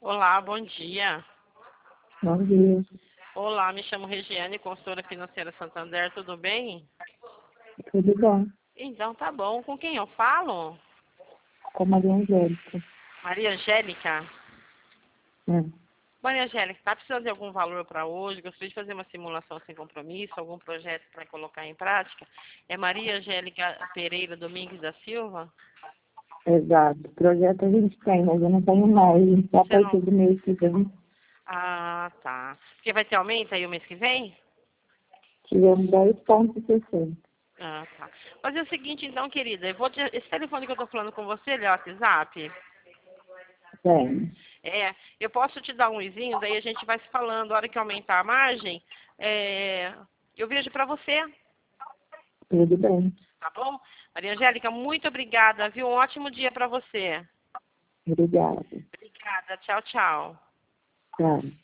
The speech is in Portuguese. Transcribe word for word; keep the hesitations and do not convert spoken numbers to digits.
Olá, bom dia. Bom dia. Olá, me chamo Regiane, consultora financeira Santander, tudo bem? Tudo bom? Então tá bom. Com quem eu falo? Com a Maria Angélica. Maria Angélica? É. Maria Angélica, tá precisando de algum valor para hoje? Gostaria de fazer uma simulação sem compromisso, algum projeto para colocar em prática? É Maria Angélica Pereira Domingues da Silva? Exato. O projeto a gente tem, mas eu não tenho mais. Só a Você partir não... do mês que vem Ah, tá. Porque vai ter aumento aí o mês que vem? tivemos dez vírgula sessenta. Ah, tá. Fazer o seguinte então, querida, eu vou te... esse telefone que eu tô falando com você, ele é o WhatsApp? Tem. É, eu posso te dar um izinho, daí a gente vai se falando. A hora que aumentar a margem, é, eu vejo para você, Tudo bem. tá bom? Maria Angélica, muito obrigada, viu? Um ótimo dia para você. Obrigada. Obrigada, tchau, tchau. Tchau.